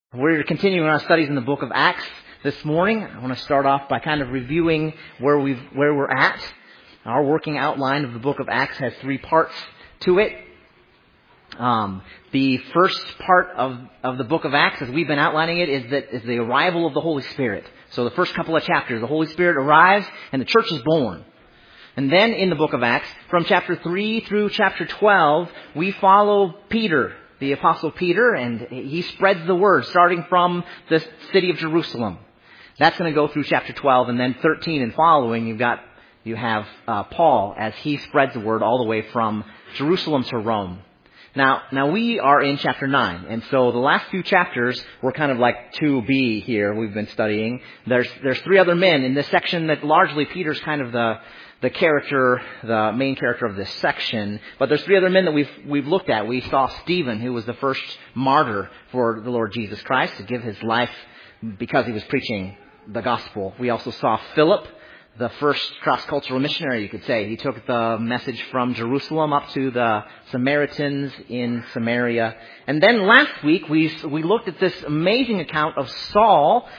We're continuing our studies in the book of Acts this morning. I want to start off by kind of reviewing where we're at. Our working outline of the book of Acts has 3 parts to it. The first part of the book of Acts, as we've been outlining it, is the arrival of the Holy Spirit. So the first couple of chapters, the Holy Spirit arrives and the church is born. And then in the book of Acts, from chapter 3 through chapter 12, we follow Peter, the Apostle Peter, and he spreads the word, starting from the city of Jerusalem. That's going to go through chapter 12, and then 13 and following, you have Paul as he spreads the word all the way from Jerusalem to Rome. Now we are in chapter 9, and so the last few chapters were kind of like 2B here we've been studying. There's 3 other men in this section that largely Peter's kind of the main character of this section. But there's 3 other men that we've looked at. We saw Stephen, who was the first martyr for the Lord Jesus Christ, to give his life because he was preaching the gospel. We also saw Philip, the first cross-cultural missionary, you could say. He took the message from Jerusalem up to the Samaritans in Samaria. And then last week we looked at this amazing account of Saul.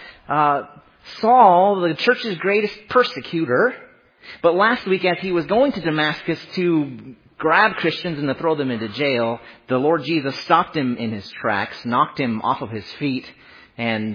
Saul, the church's greatest persecutor. But last week, as he was going to Damascus to grab Christians and to throw them into jail, the Lord Jesus stopped him in his tracks, knocked him off of his feet, and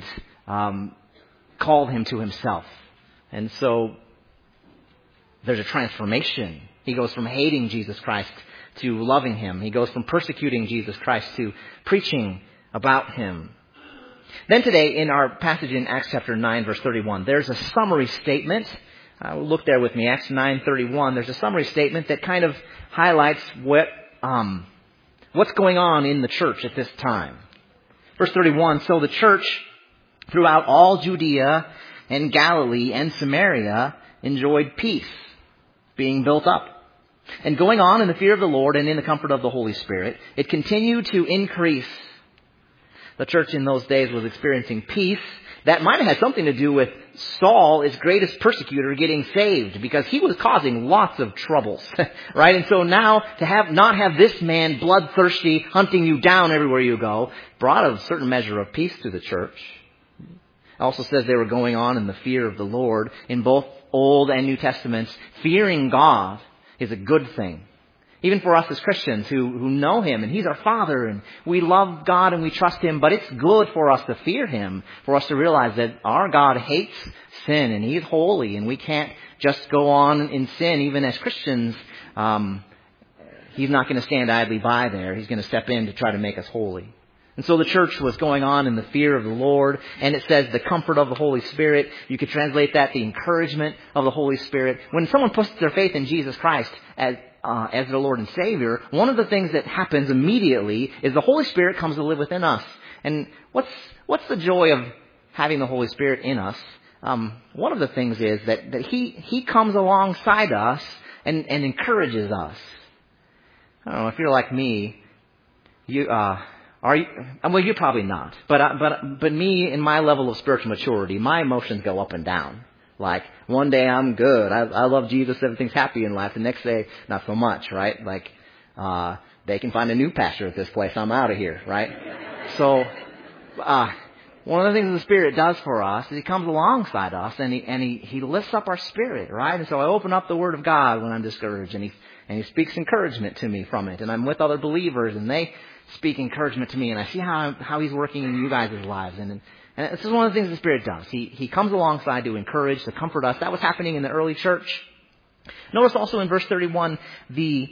called him to himself. And so there's a transformation. He goes from hating Jesus Christ to loving him. He goes from persecuting Jesus Christ to preaching about him. Then today, in our passage in Acts chapter 9, verse 31, there's a summary statement. Look there with me, Acts 9:31. There's a summary statement that kind of highlights what's going on in the church at this time. Verse 31, so the church throughout all Judea and Galilee and Samaria enjoyed peace, being built up, and going on in the fear of the Lord and in the comfort of the Holy Spirit. It continued to increase. The church in those days was experiencing peace. That might have had something to do with Saul, his greatest persecutor, getting saved, because he was causing lots of troubles, right? And so now to not have this man bloodthirsty hunting you down everywhere you go brought a certain measure of peace to the church. It also says they were going on in the fear of the Lord. In both Old and New Testaments, fearing God is a good thing. Even for us as Christians who know Him, and He's our Father, and we love God and we trust Him, but it's good for us to fear Him, for us to realize that our God hates sin, and He's holy, and we can't just go on in sin. Even as Christians, He's not going to stand idly by there. He's going to step in to try to make us holy. And so the church was going on in the fear of the Lord, and it says the comfort of the Holy Spirit. You could translate that the encouragement of the Holy Spirit. When someone puts their faith in Jesus Christ as their Lord and Savior, one of the things that happens immediately is the Holy Spirit comes to live within us. And what's the joy of having the Holy Spirit in us? One of the things is that He comes alongside us and encourages us. I don't know if you're like me. Are you? Well, you're probably not. But me, in my level of spiritual maturity, my emotions go up and down. Like, one day I'm good. I love Jesus. Everything's happy in life. The next day, not so much, right? Like, they can find a new pastor at this place. I'm out of here, right? So, one of the things the Spirit does for us is He comes alongside us and He lifts up our spirit, right? And so I open up the Word of God when I'm discouraged, and He speaks encouragement to me from it. And I'm with other believers, and they speak encouragement to me, and I see how He's working in you guys' lives. And this is one of the things the Spirit does. He comes alongside to encourage, to comfort us. That was happening in the early church. Notice also in verse 31, the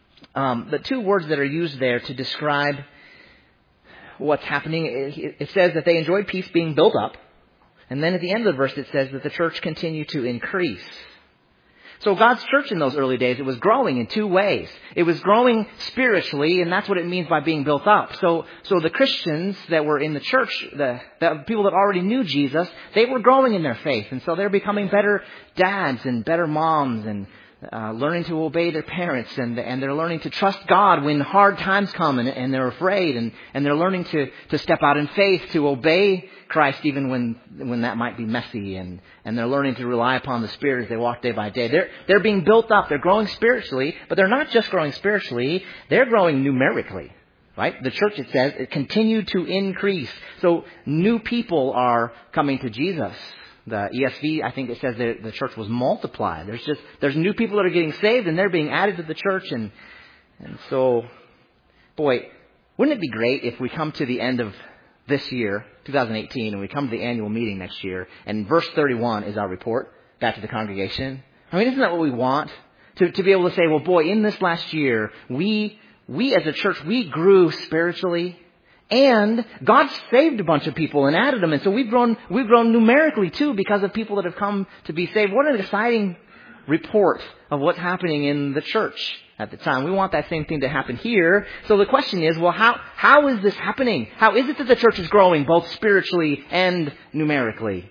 2 words that are used there to describe what's happening. It says that they enjoyed peace, being built up. And then at the end of the verse, it says that the church continued to increase. So God's church in those early days, it was growing in 2 ways. It was growing spiritually, and that's what it means by being built up. So the Christians that were in the church, the people that already knew Jesus, they were growing in their faith. And so they're becoming better dads and better moms, and learning to obey their parents, and they're learning to trust God when hard times come and they're afraid, and they're learning to step out in faith, to obey Christ even when that might be messy, and they're learning to rely upon the Spirit as they walk day by day. They're being built up. They're growing spiritually, but they're not just growing spiritually. They're growing numerically. Right? The church, it says, it continued to increase. So new people are coming to Jesus. The ESV, I think it says that the church was multiplied. There's new people that are getting saved and they're being added to the church. And so, boy, wouldn't it be great if we come to the end of this year, 2018, and we come to the annual meeting next year, and verse 31 is our report back to the congregation? I mean, isn't that what we want? To be able to say, well, boy, in this last year, we as a church, we grew spiritually, and God saved a bunch of people and added them. And so we've grown numerically too because of people that have come to be saved. What an exciting report of what's happening in the church at the time. We want that same thing to happen here. So the question is, well, how is this happening? How is it that the church is growing both spiritually and numerically?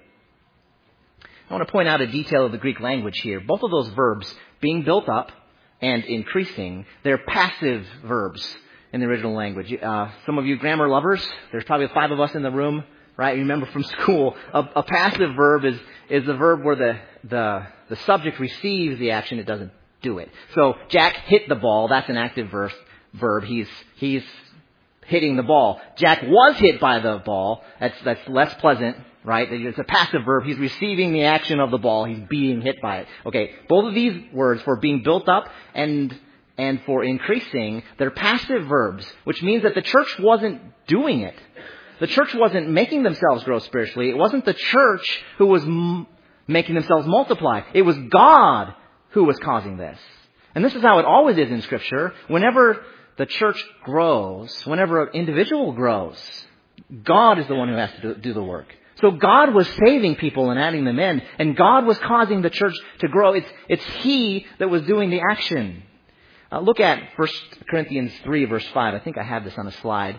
I want to point out a detail of the Greek language here. Both of those verbs, being built up and increasing, they're passive verbs in the original language. Some of you grammar lovers, there's probably 5 of us in the room, right? You remember from school, a passive verb is the verb where the subject receives the action, it doesn't do it. So Jack hit the ball, that's an active verb. He's hitting the ball. Jack was hit by the ball, that's less pleasant, right? It's a passive verb. He's receiving the action of the ball. He's being hit by it. Okay, both of these words, for being built up and for increasing, they're passive verbs, which means that the church wasn't doing it. The church wasn't making themselves grow spiritually. It wasn't the church who was making themselves multiply. It was God who was causing this. And this is how it always is in Scripture. Whenever the church grows, whenever an individual grows, God is the one who has to do the work. So God was saving people and adding them in, and God was causing the church to grow. It's He that was doing the action. Look at 1 Corinthians 3, verse 5. I think I have this on a slide.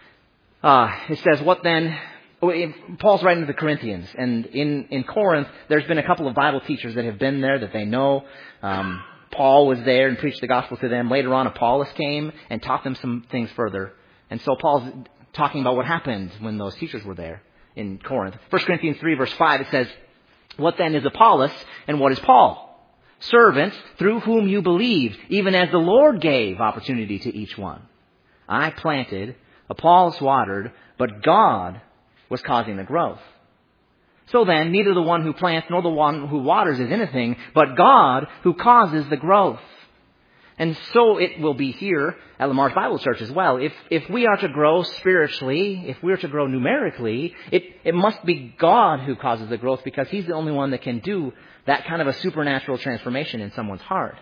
It says, what then? Paul's writing to the Corinthians. And in Corinth, there's been a couple of Bible teachers that have been there that they know. Paul was there and preached the gospel to them. Later on, Apollos came and taught them some things further. And so Paul's talking about what happened when those teachers were there in Corinth. 1 Corinthians 3, verse 5, it says, what then is Apollos and what is Paul? Servants through whom you believed, even as the Lord gave opportunity to each one. I planted, Apollos watered, but God was causing the growth. So then, neither the one who plants nor the one who waters is anything, but God who causes the growth. And so it will be here at Lamar's Bible Church as well. If we are to grow spiritually, if we are to grow numerically, it must be God who causes the growth, because He's the only one that can do that kind of a supernatural transformation in someone's heart.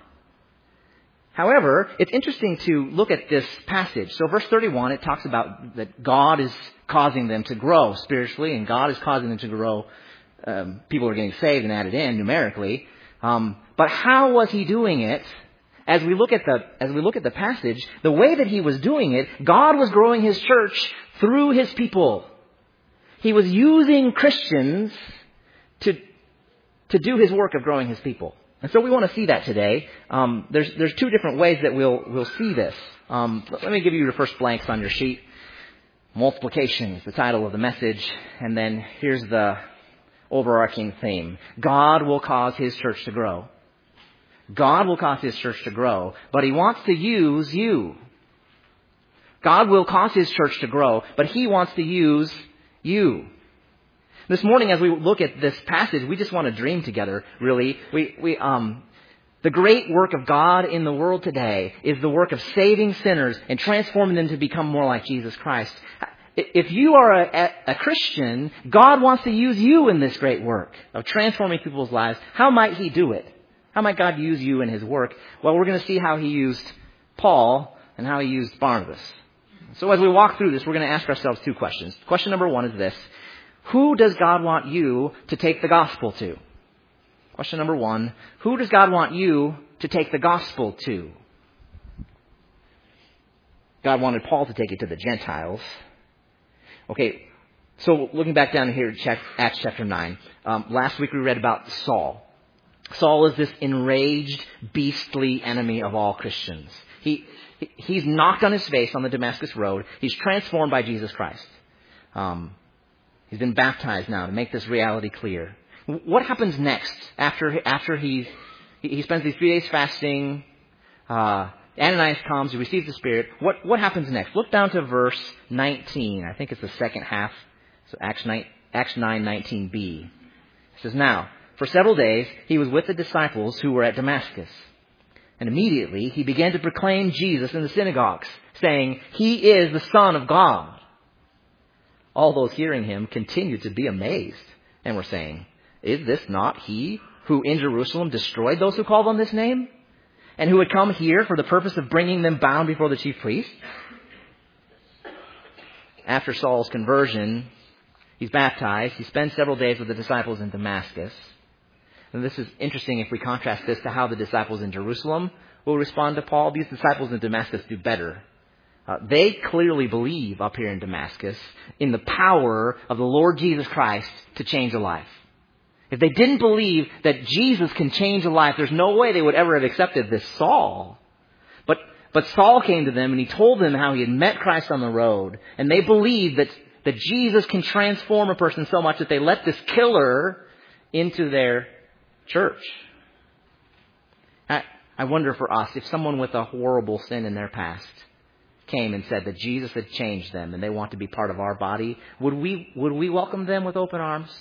However, it's interesting to look at this passage. So verse 31, it talks about that God is causing them to grow spiritually, and God is causing them to grow. People are getting saved and added in numerically. But how was He doing it? As we look at the passage, the way that He was doing it, God was growing His church through His people. He was using Christians to do His work of growing His people. And so we want to see that today. There's 2 different ways that we'll see this. Let me give you the first blanks on your sheet. Multiplication is the title of the message. And then here's the overarching theme. God will cause His church to grow. God will cause His church to grow, but He wants to use you. God will cause His church to grow, but He wants to use you. This morning, as we look at this passage, we just want to dream together, really. The great work of God in the world today is the work of saving sinners and transforming them to become more like Jesus Christ. If you are a Christian, God wants to use you in this great work of transforming people's lives. How might He do it? How might God use you in His work? Well, we're going to see how He used Paul and how He used Barnabas. So as we walk through this, we're going to ask ourselves 2 questions. Question number 1 is this. Who does God want you to take the gospel to? Question number 1. Who does God want you to take the gospel to? God wanted Paul to take it to the Gentiles. Okay, so looking back down here at Acts chapter 9. Last week we read about Saul. Saul is this enraged, beastly enemy of all Christians. He's knocked on his face on the Damascus road. He's transformed by Jesus Christ. He's been baptized now to make this reality clear. What happens next after he spends these 3 days fasting Ananias comes, he receives the Spirit. What happens next? Look down to verse 19. I think it's the second half. So Acts 9:19b. It says, "Now, for several days he was with the disciples who were at Damascus. And immediately he began to proclaim Jesus in the synagogues, saying, 'He is the Son of God.' All those hearing him continued to be amazed and were saying, 'Is this not he who in Jerusalem destroyed those who called on this name? And who had come here for the purpose of bringing them bound before the chief priests?'" After Saul's conversion, he's baptized. He spends several days with the disciples in Damascus. And this is interesting if we contrast this to how the disciples in Jerusalem will respond to Paul. These disciples in Damascus do better. They clearly believe up here in Damascus in the power of the Lord Jesus Christ to change a life. If they didn't believe that Jesus can change a life, there's no way they would ever have accepted this Saul. But Saul came to them and he told them how he had met Christ on the road. And they believed that Jesus can transform a person so much that they let this killer into their church. I wonder for us, if someone with a horrible sin in their past came and said that Jesus had changed them and they want to be part of our body, would we welcome them with open arms?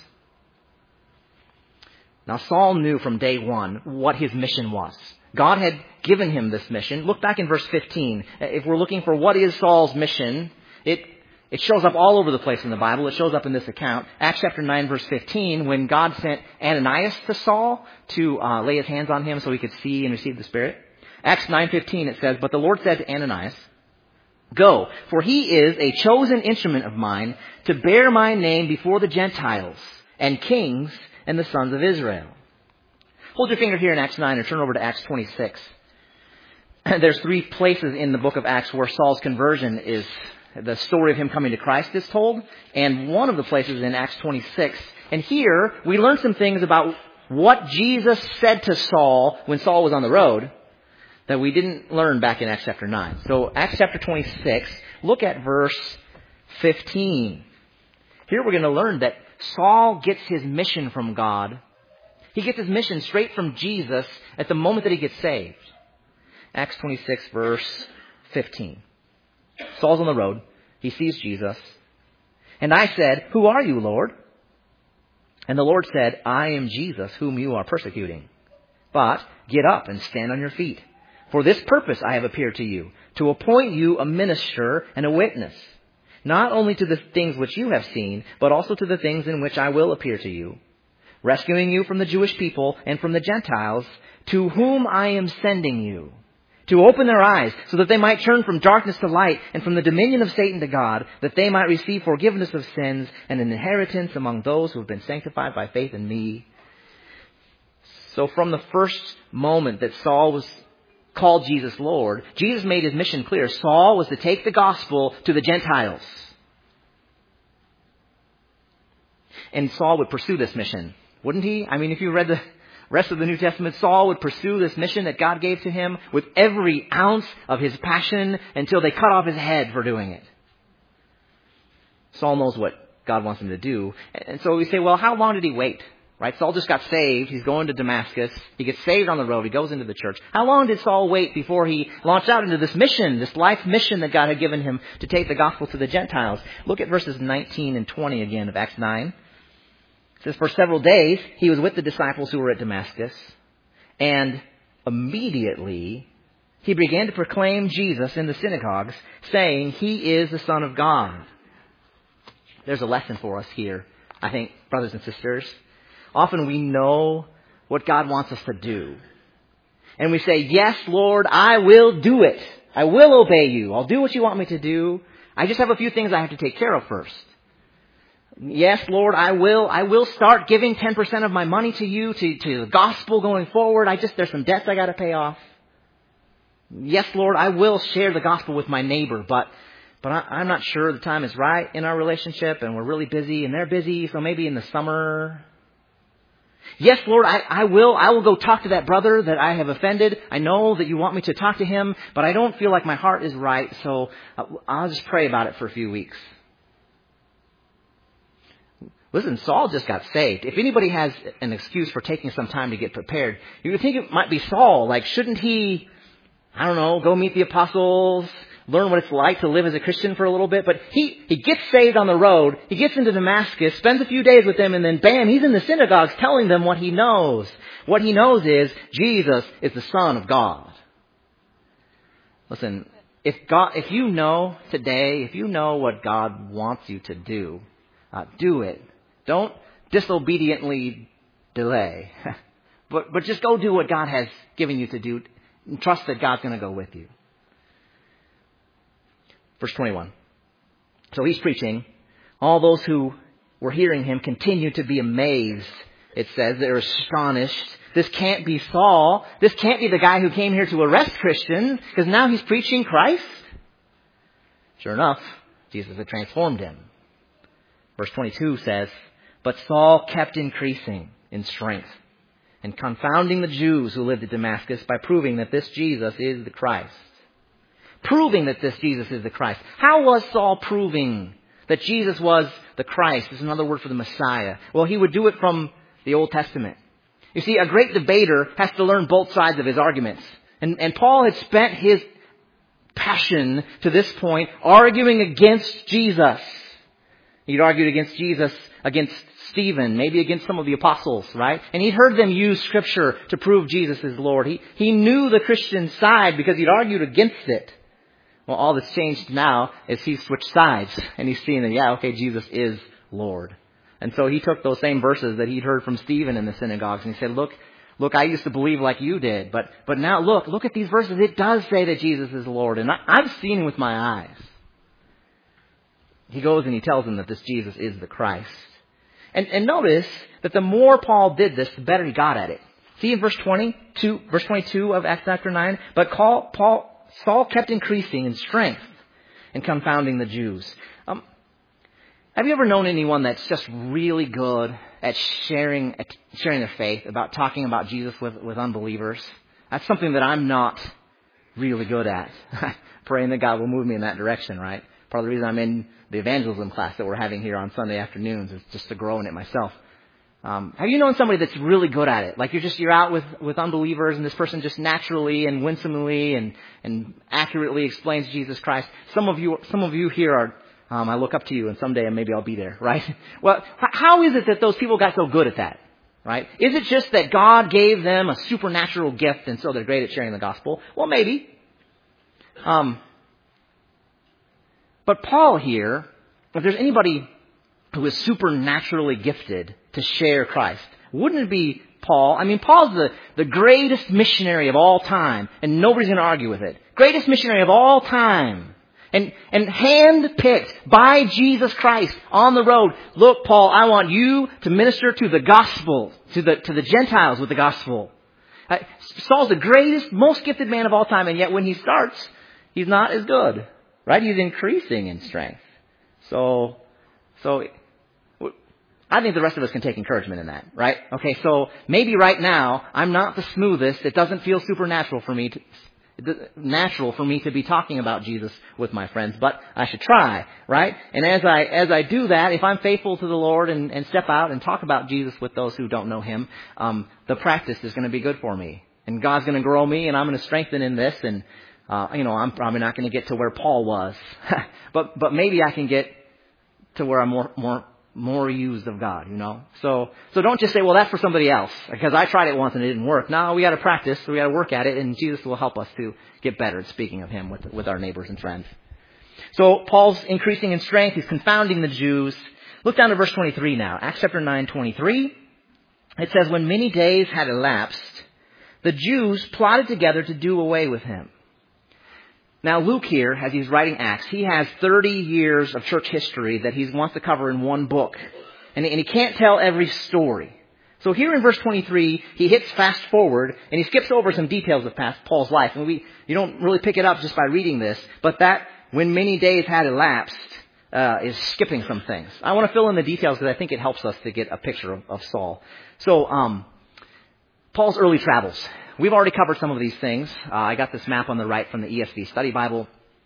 Now, Saul knew from day one what his mission was. God had given him this mission. Look back in verse 15. If we're looking for what is Saul's mission, it shows up all over the place in the Bible. It shows up in this account. Acts chapter 9, verse 15, when God sent Ananias to Saul to lay his hands on him so he could see and receive the Spirit. Acts 9:15, it says, "But the Lord said to Ananias, 'Go, for he is a chosen instrument of mine to bear my name before the Gentiles and kings and the sons of Israel.'" Hold your finger here in Acts 9 or turn over to Acts 26. There's 3 places in the book of Acts where Saul's conversion is, the story of him coming to Christ is told. And one of the places in Acts 26. And here we learn some things about what Jesus said to Saul when Saul was on the road that we didn't learn back in Acts chapter 9. So Acts chapter 26, look at verse 15. Here we're going to learn that Saul gets his mission from God. He gets his mission straight from Jesus at the moment that he gets saved. Acts 26, verse 15. Saul's on the road. He sees Jesus. "And I said, 'Who are you, Lord?' And the Lord said, 'I am Jesus, whom you are persecuting. But get up and stand on your feet. For this purpose I have appeared to you, to appoint you a minister and a witness, not only to the things which you have seen, but also to the things in which I will appear to you, rescuing you from the Jewish people and from the Gentiles, to whom I am sending you, to open their eyes so that they might turn from darkness to light and from the dominion of Satan to God, that they might receive forgiveness of sins and an inheritance among those who have been sanctified by faith in me.'" So from the first moment that Saul was called Jesus Lord, Jesus made his mission clear. Saul was to take the gospel to the Gentiles. And Saul would pursue this mission, wouldn't he? I mean, if you read the rest of the New Testament, Saul would pursue this mission that God gave to him with every ounce of his passion until they cut off his head for doing it. Saul knows what God wants him to do. And so we say, well, how long did he wait? Right? Saul just got saved. He's going to Damascus. He gets saved on the road. He goes into the church. How long did Saul wait before he launched out into this mission, this life mission that God had given him to take the gospel to the Gentiles? Look at verses 19 and 20 again of Acts 9. It says, "For several days he was with the disciples who were at Damascus, and immediately he began to proclaim Jesus in the synagogues, saying, 'He is the Son of God.'" There's a lesson for us here, I think, brothers and sisters. Often we know what God wants us to do. And we say, "Yes, Lord, I will do it. I will obey you. I'll do what you want me to do. I just have a few things I have to take care of first. Yes, Lord, I will start giving 10% of my money to you, to the gospel going forward. There's some debts I got to pay off. Yes, Lord, I will share the gospel with my neighbor, but I'm not sure the time is right in our relationship, and we're really busy, and they're busy, so maybe in the summer. Yes, Lord, I will go talk to that brother that I have offended. I know that you want me to talk to him, but I don't feel like my heart is right, so I'll just pray about it for a few weeks." Listen, Saul just got saved. If anybody has an excuse for taking some time to get prepared, you would think it might be Saul. Like, shouldn't he I don't know, go meet the apostles, learn what it's like to live as a Christian for a little bit. But he gets saved on the road. He gets into Damascus, spends a few days with them, and then bam, he's in the synagogues telling them what he knows. What he knows is Jesus is the Son of God. Listen, if you know today, if you know what God wants you to do, do it. Don't disobediently delay. But just go do what God has given you to do and trust that God's going to go with you. Verse 21. So he's preaching. All those who were hearing him continue to be amazed. It says they're astonished. This can't be Saul. This can't be the guy who came here to arrest Christians, because now he's preaching Christ. Sure enough, Jesus had transformed him. Verse 22 says, but Saul kept increasing in strength and confounding the Jews who lived at Damascus by proving that this Jesus is the Christ. Proving that this Jesus is the Christ. How was Saul proving that Jesus was the Christ? Is another word for the Messiah. Well, he would do it from the Old Testament. You see, a great debater has to learn both sides of his arguments. And Paul had spent his passion to this point arguing against Jesus. He'd argued against Jesus, against Stephen, maybe against some of the apostles, right? And he'd heard them use Scripture to prove Jesus is Lord. He knew the Christian side because he'd argued against it. Well, all that's changed now is he's switched sides. And he's seeing that, Jesus is Lord. And so he took those same verses that he'd heard from Stephen in the synagogues and he said, look, I used to believe like you did, but now look at these verses. It does say that Jesus is Lord, and I've seen him with my eyes. He goes and he tells them that this Jesus is the Christ. And notice that the more Paul did this, the better he got at it. See in verse 22 of Acts chapter 9, but Saul kept increasing in strength and confounding the Jews. Have you ever known anyone that's just really good at sharing their faith, about talking about Jesus with unbelievers? That's something that I'm not really good at. Praying that God will move me in that direction, right? Part of the reason I'm in the evangelism class that we're having here on Sunday afternoons is just to grow in it myself. Have you known somebody that's really good at it? Like you're out with unbelievers and this person just naturally and winsomely and accurately explains Jesus Christ. Some of you here are, I look up to you and someday maybe I'll be there, right? Well, how is it that those people got so good at that, right? Is it just that God gave them a supernatural gift and so they're great at sharing the gospel? Well, maybe. But Paul here, if there's anybody who is supernaturally gifted to share Christ, wouldn't it be Paul? I mean, Paul's the greatest missionary of all time, and nobody's going to argue with it. Greatest missionary of all time. And hand-picked by Jesus Christ on the road. Look, Paul, I want you to minister to the gospel, to the Gentiles with the gospel. Saul's the greatest, most gifted man of all time, and yet when he starts, he's not as good. Right? He's increasing in strength. So I think the rest of us can take encouragement in that, right? Okay, so maybe right now I'm not the smoothest. It doesn't feel supernatural for me to be talking about Jesus with my friends, but I should try, right? And as I do that, if I'm faithful to the Lord and step out and talk about Jesus with those who don't know him, the practice is going to be good for me. And God's going to grow me and I'm going to strengthen in this, and I'm probably not going to get to where Paul was, but maybe I can get to where I'm more used of God, So don't just say, well, that's for somebody else, because I tried it once and it didn't work. No, we got to practice, we got to work at it, and Jesus will help us to get better at speaking of him with our neighbors and friends. So Paul's increasing in strength. He's confounding the Jews. Look down to verse 23 now. Acts chapter 9:23. It says, when many days had elapsed, the Jews plotted together to do away with him. Now, Luke here, as he's writing Acts, he has 30 years of church history that he wants to cover in one book. And he can't tell every story. So here in verse 23, he hits fast forward and he skips over some details of Paul's life. And you don't really pick it up just by reading this. But that, when many days had elapsed, is skipping some things. I want to fill in the details because I think it helps us to get a picture of Saul. So, Paul's early travels. We've already covered some of these things. I got this map on the right from the ESV Study Bible.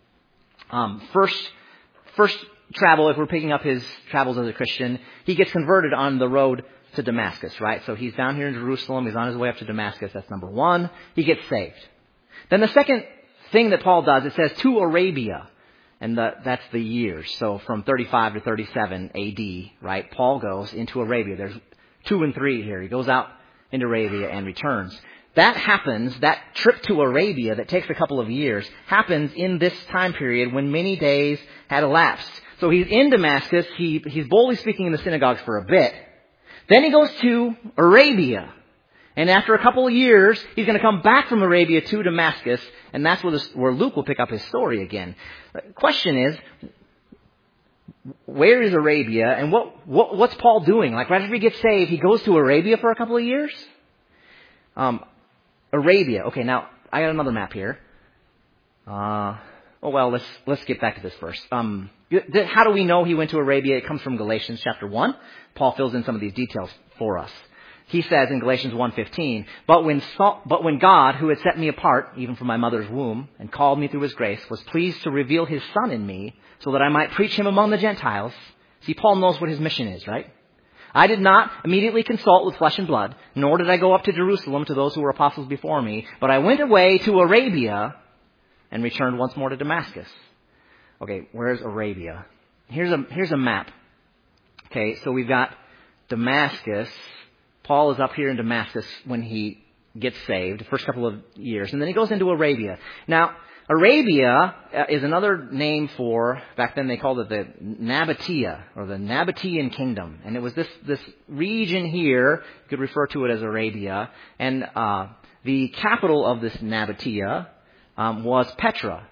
First travel, if we're picking up his travels as a Christian, he gets converted on the road to Damascus, right? So he's down here in Jerusalem. He's on his way up to Damascus. That's number one. He gets saved. Then the second thing that Paul does, it says to Arabia. And that's the years. So from 35 to 37 AD, right? Paul goes into Arabia. There's 2 and 3 here. He goes out into Arabia and returns. That happens, that trip to Arabia that takes a couple of years, happens in this time period when many days had elapsed. So he's in Damascus. He's boldly speaking in the synagogues for a bit. Then he goes to Arabia. And after a couple of years, he's going to come back from Arabia to Damascus, and that's where Luke will pick up his story again. The question is, where is Arabia, and what's Paul doing? Like right after he gets saved, he goes to Arabia for a couple of years? Arabia. Okay, now I got another map here. Let's get back to this first. How do we know he went to Arabia? It comes from Galatians chapter 1. Paul fills in some of these details for us. He says in Galatians 1:15, but when God, who had set me apart, even from my mother's womb, and called me through his grace, was pleased to reveal his Son in me, so that I might preach him among the Gentiles. See, Paul knows what his mission is, right? I did not immediately consult with flesh and blood, nor did I go up to Jerusalem to those who were apostles before me, but I went away to Arabia and returned once more to Damascus. Okay, where's Arabia? Here's a map. Okay, so we've got Damascus. Paul is up here in Damascus when he gets saved, the first couple of years, and then he goes into Arabia. Now, Arabia is another name for, back then they called it the Nabatea, or the Nabatean kingdom. And it was this region here, you could refer to it as Arabia, and the capital of this Nabatea was Petra.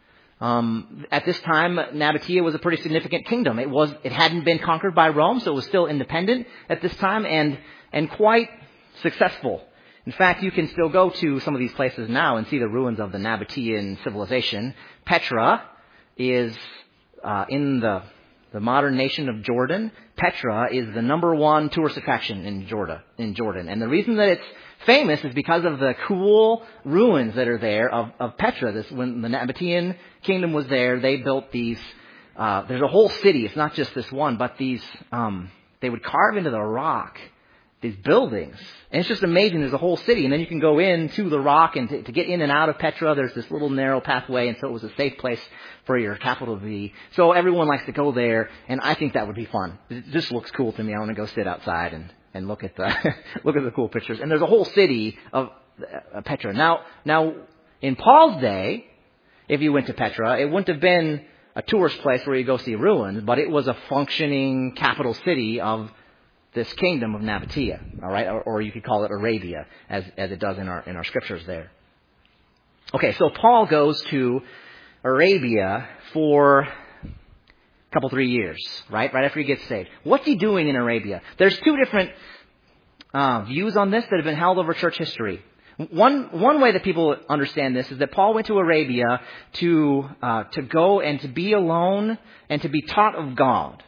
At this time, Nabatea was a pretty significant kingdom. It hadn't been conquered by Rome, so it was still independent at this time, and quite successful. In fact, you can still go to some of these places now and see the ruins of the Nabatean civilization. Petra is in the modern nation of Jordan. Petra is the number one tourist attraction in Jordan. And the reason that it's famous is because of the cool ruins that are there of Petra. When the Nabatean kingdom was there, they built these. There's a whole city. It's not just this one, but these. They would carve into the rock these buildings. And it's just amazing. There's a whole city. And then you can go into the rock, and to get in and out of Petra, there's this little narrow pathway. And so it was a safe place for your capital to be. So everyone likes to go there. And I think that would be fun. It just looks cool to me. I want to go sit outside and look at the look at the cool pictures. And there's a whole city of Petra. Now, in Paul's day, if you went to Petra, it wouldn't have been a tourist place where you go see ruins, but it was a functioning capital city of this kingdom of Nabatea, all right, or you could call it Arabia, as it does in our scriptures there. Okay, so Paul goes to Arabia for a couple, 3 years, right after he gets saved. What's he doing in Arabia? There's two different views on this that have been held over church history. One way that people understand this is that Paul went to Arabia to go and to be alone and to be taught of God.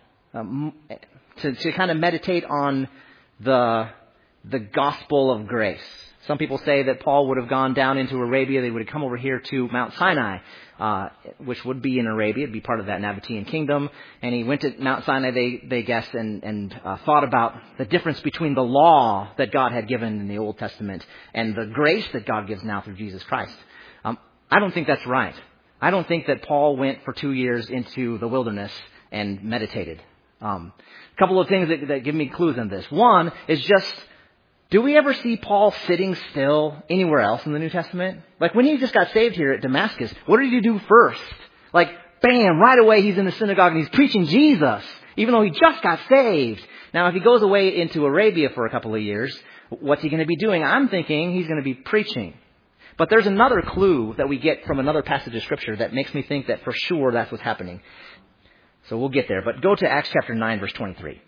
To kind of meditate on the gospel of grace. Some people say that Paul would have gone down into Arabia. They would have come over here to Mount Sinai, which would be in Arabia. It'd be part of that Nabatean kingdom. And he went to Mount Sinai, they guess, and thought about the difference between the law that God had given in the Old Testament and the grace that God gives now through Jesus Christ. I don't think that's right. I don't think that Paul went for 2 years into the wilderness and meditated. A couple of things that give me clues on this. One is just, do we ever see Paul sitting still anywhere else in the New Testament? Like when he just got saved here at Damascus, what did he do first? Like, bam, right away he's in the synagogue and he's preaching Jesus, even though he just got saved. Now, if he goes away into Arabia for a couple of years, what's he going to be doing? I'm thinking he's going to be preaching. But there's another clue that we get from another passage of Scripture that makes me think that for sure that's what's happening. So we'll get there. But go to Acts chapter 9, verse 23.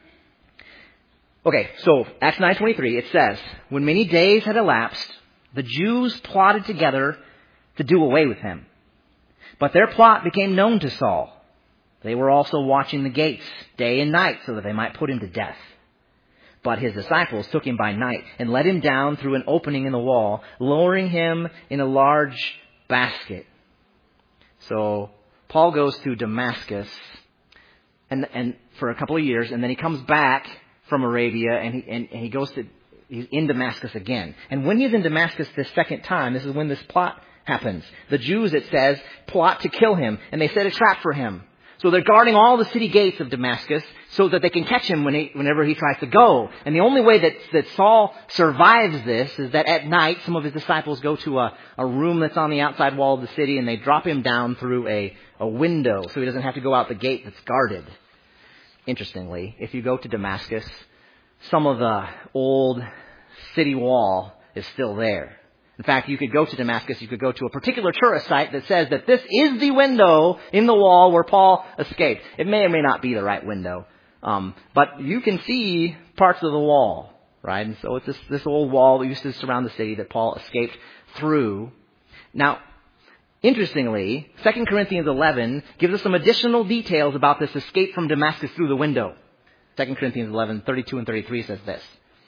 Okay, so Acts 9:23, it says, when many days had elapsed, the Jews plotted together to do away with him. But their plot became known to Saul. They were also watching the gates day and night so that they might put him to death. But his disciples took him by night and let him down through an opening in the wall, lowering him in a large basket. So Paul goes to Damascus and for a couple of years, and then he comes back from Arabia, and he goes to He's in Damascus again. And when he's in Damascus this second time, this is when this plot happens. The Jews, it says, plot to kill him, and they set a trap for him. So they're guarding all the city gates of Damascus so that they can catch him whenever he tries to go. And the only way that Saul survives this is that at night, some of his disciples go to a room that's on the outside wall of the city, and they drop him down through a window so he doesn't have to go out the gate that's guarded. Interestingly, if you go to Damascus, some of the old city wall is still there. In fact, you could go to Damascus, you could go to a particular tourist site that says that this is the window in the wall where Paul escaped. It may or may not be the right window, but you can see parts of the wall, right? And so it's this old wall that used to surround the city that Paul escaped through. Now, interestingly, 2 Corinthians 11 gives us some additional details about this escape from Damascus through the window. 2 Corinthians 11, 32 and 33 says this.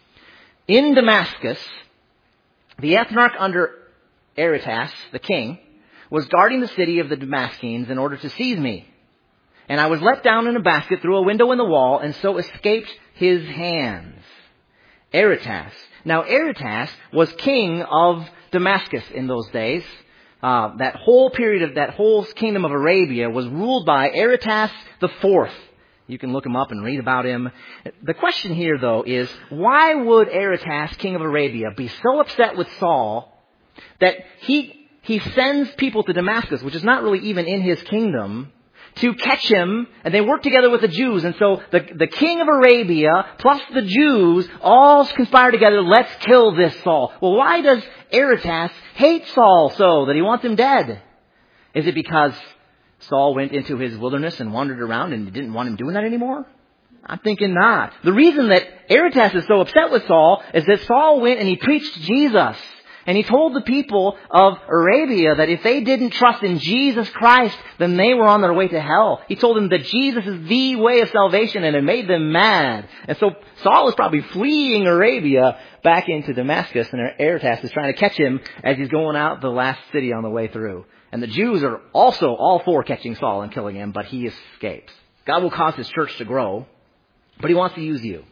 In Damascus, the ethnarch under Aretas, the king, was guarding the city of the Damascenes in order to seize me. And I was let down in a basket through a window in the wall, and so escaped his hands. Aretas. Now, Aretas was king of Damascus in those days. That whole kingdom of Arabia was ruled by Aretas the Fourth. You can look him up and read about him. The question here, though, is why would Aretas, king of Arabia, be so upset with Saul that he sends people to Damascus, which is not really even in his kingdom, to catch him, and they work together with the Jews. And so the king of Arabia plus the Jews all conspire together, let's kill this Saul. Well, why does Aretas hate Saul so that he wants him dead? Is it because Saul went into his wilderness and wandered around and didn't want him doing that anymore? I'm thinking not. The reason that Aretas is so upset with Saul is that Saul went and he preached Jesus. And he told the people of Arabia that if they didn't trust in Jesus Christ, then they were on their way to hell. He told them that Jesus is the way of salvation, and it made them mad. And so Saul is probably fleeing Arabia back into Damascus, and Aretas is trying to catch him as he's going out the last city on the way through. And the Jews are also all for catching Saul and killing him, but he escapes. God will cause his church to grow, but he wants to use you.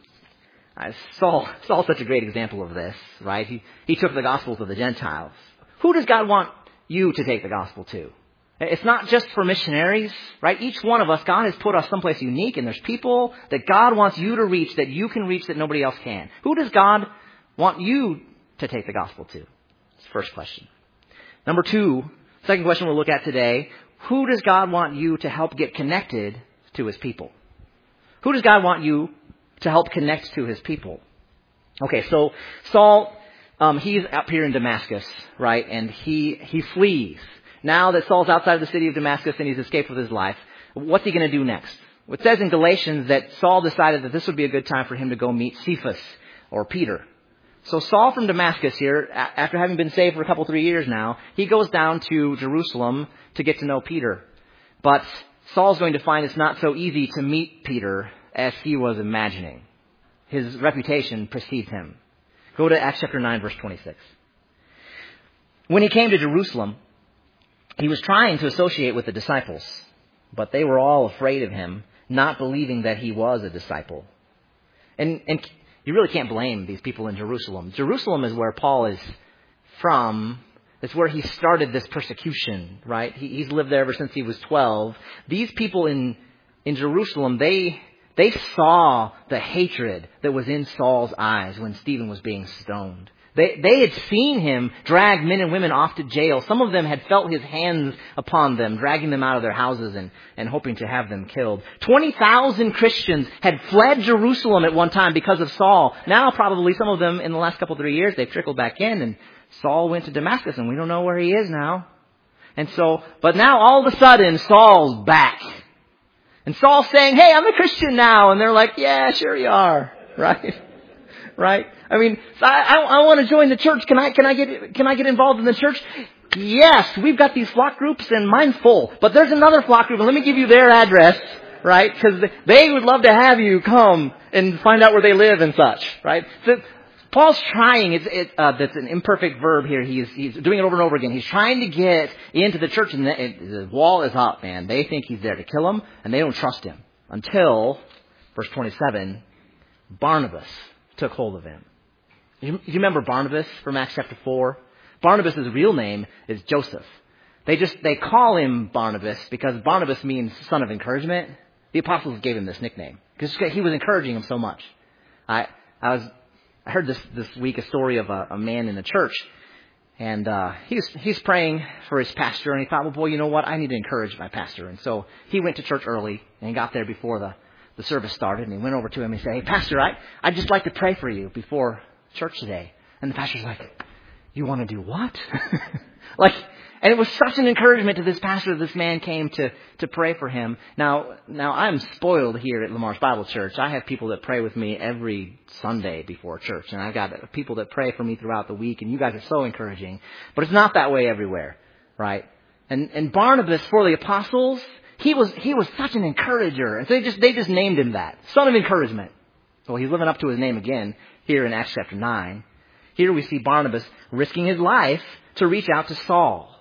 Saul's such a great example of this, right? He took the gospel to the Gentiles. Who does God want you to take the gospel to? It's not just for missionaries, right? Each one of us, God has put us someplace unique, and there's people that God wants you to reach that you can reach that nobody else can. Who does God want you to take the gospel to? That's the first question. Number two, second question we'll look at today, who does God want you to help get connected to his people? Who does God want you to help connect to his people? Okay, so Saul, he's up here in Damascus, right? And he flees. Now that Saul's outside of the city of Damascus and he's escaped with his life, what's he going to do next? It says in Galatians that Saul decided that this would be a good time for him to go meet Cephas or Peter. So Saul from Damascus here, after having been saved for 3 years now, he goes down to Jerusalem to get to know Peter. But Saul's going to find it's not so easy to meet Peter as he was imagining. His reputation precedes him. Go to Acts chapter 9, verse 26. When he came to Jerusalem, he was trying to associate with the disciples, but they were all afraid of him, not believing that he was a disciple. And you really can't blame these people in Jerusalem. Jerusalem is where Paul is from. It's where he started this persecution, right? He's lived there ever since he was 12. These people in Jerusalem, they saw the hatred that was in Saul's eyes when Stephen was being stoned. They had seen him drag men and women off to jail. Some of them had felt his hands upon them, dragging them out of their houses and hoping to have them killed. 20,000 Christians had fled Jerusalem at one time because of Saul. Now probably some of them in the last 3 years, they've trickled back in, and Saul went to Damascus, and we don't know where he is now. And so, but now all of a sudden, Saul's back. And Saul's saying, hey, I'm a Christian now. And they're like, yeah, sure you are. Right? Right? I mean, I want to join the church. Can I get involved in the church? Yes, we've got these flock groups and mine's full. But there's another flock group, and let me give you their address, right? Because they would love to have you come and find out where they live and such, right? So Paul's trying, that's an imperfect verb here. He's doing it over and over again. He's trying to get into the church, and the wall is up, man. They think he's there to kill him, and they don't trust him. Until, verse 27, Barnabas took hold of him. You remember Barnabas from Acts chapter 4? Barnabas' real name is Joseph. They call him Barnabas because Barnabas means son of encouragement. The apostles gave him this nickname because he was encouraging them so much. I heard this week a story of a man in the church, and he's praying for his pastor, and he thought, well, boy, you know what? I need to encourage my pastor. And so he went to church early and he got there before the service started, and he went over to him and he said, hey, pastor, I'd just like to pray for you before church today. And the pastor's like, you want to do what? And it was such an encouragement to this pastor that this man came to pray for him. Now I'm spoiled here at Lamar's Bible Church. I have people that pray with me every Sunday before church, and I've got people that pray for me throughout the week, and you guys are so encouraging. But it's not that way everywhere, right? And Barnabas, for the apostles, he was such an encourager, and so they just named him that, son of encouragement. Well, he's living up to his name again here in Acts chapter 9. Here we see Barnabas risking his life to reach out to Saul.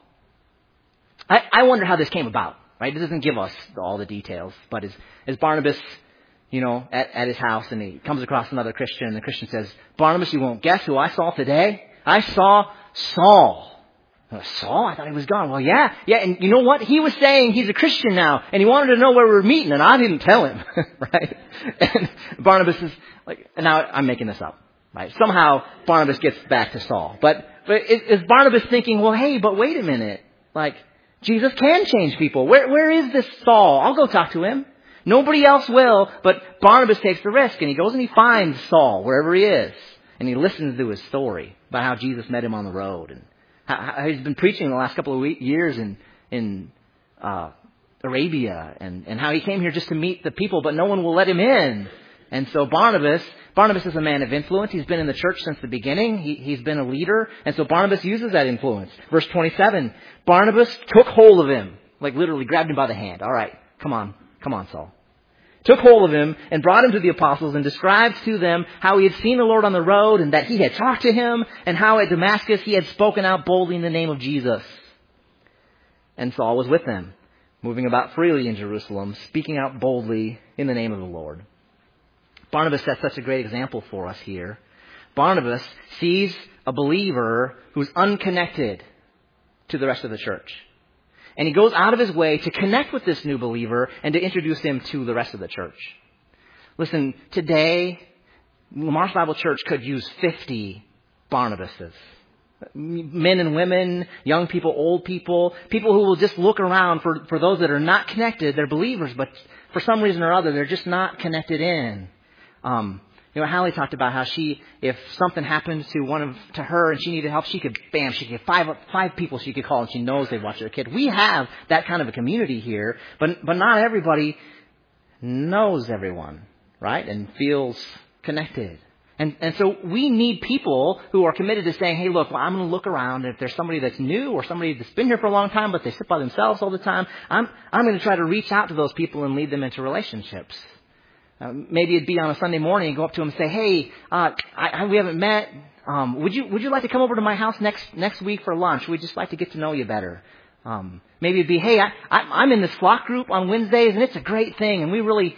I wonder how this came about, right? It doesn't give us all the details, but as Barnabas, at his house, and he comes across another Christian, and the Christian says, Barnabas, you won't guess who I saw today? I saw Saul. Saul? I thought he was gone. Well, yeah, and you know what? He was saying he's a Christian now, and he wanted to know where we were meeting, and I didn't tell him, right? And Barnabas is now I'm making this up, right? Somehow Barnabas gets back to Saul. But is Barnabas thinking, well, hey, but wait a minute, Jesus can change people. Where is this Saul? I'll go talk to him. Nobody else will, but Barnabas takes the risk, and he goes and he finds Saul wherever he is, and he listens to his story about how Jesus met him on the road, and how he's been preaching the last couple of years in Arabia, and how he came here just to meet the people, but no one will let him in. And so Barnabas is a man of influence. He's been in the church since the beginning. He's been a leader. And so Barnabas uses that influence. Verse 27, Barnabas took hold of him, literally grabbed him by the hand. All right, come on, Saul. Took hold of him and brought him to the apostles and described to them how he had seen the Lord on the road and that he had talked to him and how at Damascus he had spoken out boldly in the name of Jesus. And Saul was with them, moving about freely in Jerusalem, speaking out boldly in the name of the Lord. Barnabas sets such a great example for us here. Barnabas sees a believer who's unconnected to the rest of the church. And he goes out of his way to connect with this new believer and to introduce him to the rest of the church. Listen, today, Lamar's Bible Church could use 50 Barnabases. Men and women, young people, old people, people who will just look around for those that are not connected. They're believers, but for some reason or other, they're just not connected in. Hallie talked about how if something happened to her and she needed help, she could get five people she could call, and she knows they've watched their kid. We have that kind of a community here, but not everybody knows everyone, right? And feels connected. And so we need people who are committed to saying, hey, look, I'm going to look around. If there's somebody that's new or somebody that's been here for a long time, but they sit by themselves all the time, I'm going to try to reach out to those people and lead them into relationships. Maybe it'd be on a Sunday morning and go up to them and say, hey, we haven't met. Would you like to come over to my house next week for lunch? We'd just like to get to know you better. Maybe it'd be, hey, I'm in this flock group on Wednesdays, and it's a great thing, and we really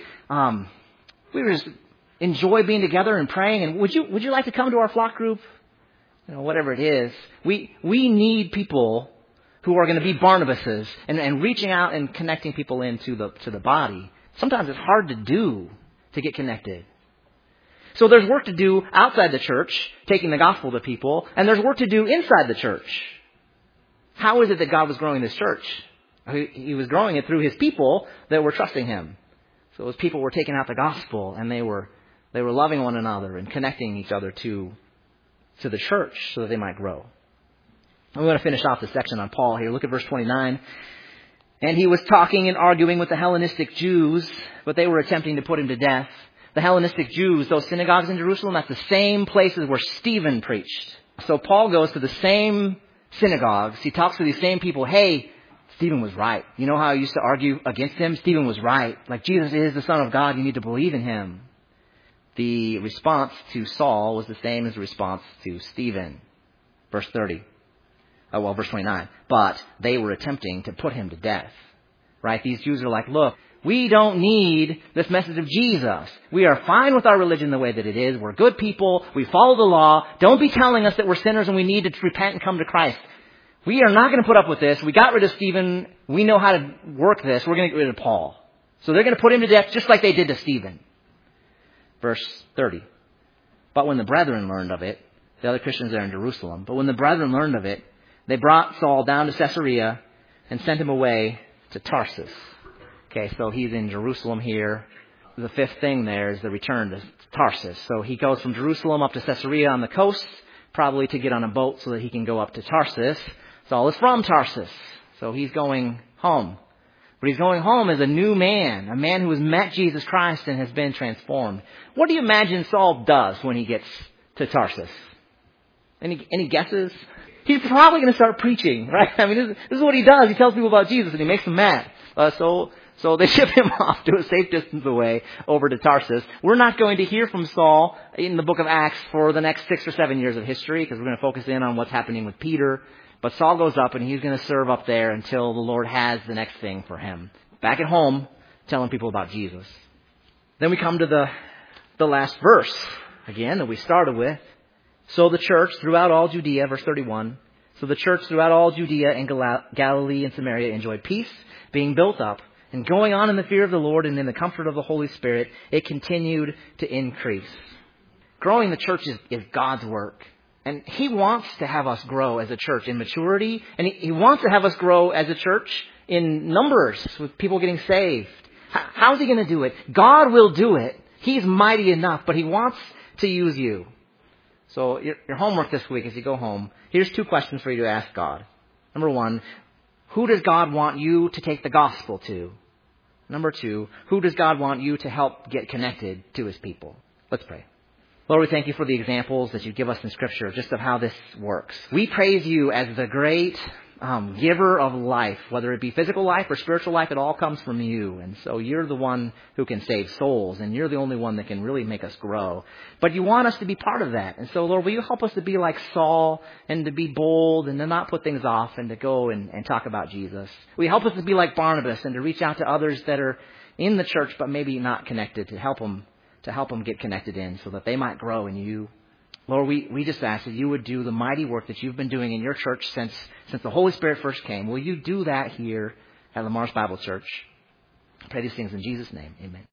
just enjoy being together and praying. And would you like to come to our flock group? Whatever it is, we need people who are going to be Barnabases and reaching out and connecting people into the body. Sometimes it's hard to do to get connected. So there's work to do outside the church, taking the gospel to people, and there's work to do inside the church. How is it that God was growing this church? He was growing it through his people that were trusting him. So those people were taking out the gospel, and they were loving one another and connecting each other to the church so that they might grow. I'm going to finish off this section on Paul here. Look at verse 29. And he was talking and arguing with the Hellenistic Jews, but they were attempting to put him to death. The Hellenistic Jews, those synagogues in Jerusalem, that's the same places where Stephen preached. So Paul goes to the same synagogues. He talks to these same people. Hey, Stephen was right. You know how I used to argue against him? Stephen was right. Jesus is the Son of God. You need to believe in him. The response to Saul was the same as the response to Stephen. Verse 30. Verse 29. But they were attempting to put him to death. Right? These Jews are like, look, We don't need this message of Jesus. We are fine with our religion the way that it is. We're good people. We follow the law. Don't be telling us that we're sinners and we need to repent and come to Christ. We are not going to put up with this. We got rid of Stephen. We know how to work this. We're going to get rid of Paul. So they're going to put him to death just like they did to Stephen. Verse 30. But when the brethren learned of it, the other Christians there in Jerusalem, but when the brethren learned of it, they brought Saul down to Caesarea and sent him away to Tarsus. Okay, so he's in Jerusalem here. The fifth thing there is the return to Tarsus. So he goes from Jerusalem up to Caesarea on the coast, probably to get on a boat so that he can go up to Tarsus. Saul is from Tarsus, so he's going home. But he's going home as a new man, a man who has met Jesus Christ and has been transformed. What do you imagine Saul does when he gets to Tarsus? Any guesses? He's probably going to start preaching, right? I mean, this is what he does. He tells people about Jesus and he makes them mad. So they ship him off to a safe distance away over to Tarsus. We're not going to hear from Saul in the book of Acts for the next 6 or 7 years of history because we're going to focus in on what's happening with Peter. But Saul goes up and he's going to serve up there until the Lord has the next thing for him. Back at home, telling people about Jesus. Then we come to the last verse, again, that we started with. So the church throughout all Judea, verse 31, so the church throughout all Judea and Galilee and Samaria enjoyed peace, being built up, and going on in the fear of the Lord and in the comfort of the Holy Spirit, it continued to increase. Growing the church is God's work. And He wants to have us grow as a church in maturity. And He wants to have us grow as a church in numbers with people getting saved. How's He going to do it? God will do it. He's mighty enough, but He wants to use you. So your homework this week as you go home, here's 2 questions for you to ask God. Number 1, who does God want you to take the gospel to? Number 2, who does God want you to help get connected to His people? Let's pray. Lord, we thank You for the examples that You give us in Scripture just of how this works. We praise You as the great giver of life, whether it be physical life or spiritual life, it all comes from You. And so You're the one who can save souls, and You're the only one that can really make us grow. But You want us to be part of that. And so, Lord, will You help us to be like Saul and to be bold and to not put things off and to go and talk about Jesus. Will You help us to be like Barnabas and to reach out to others that are in the church but maybe not connected, to help them get connected in so that they might grow in You. Lord, we just ask that You would do the mighty work that You've been doing in Your church since the Holy Spirit first came. Will You do that here at Lamar's Bible Church? I pray these things in Jesus' name. Amen.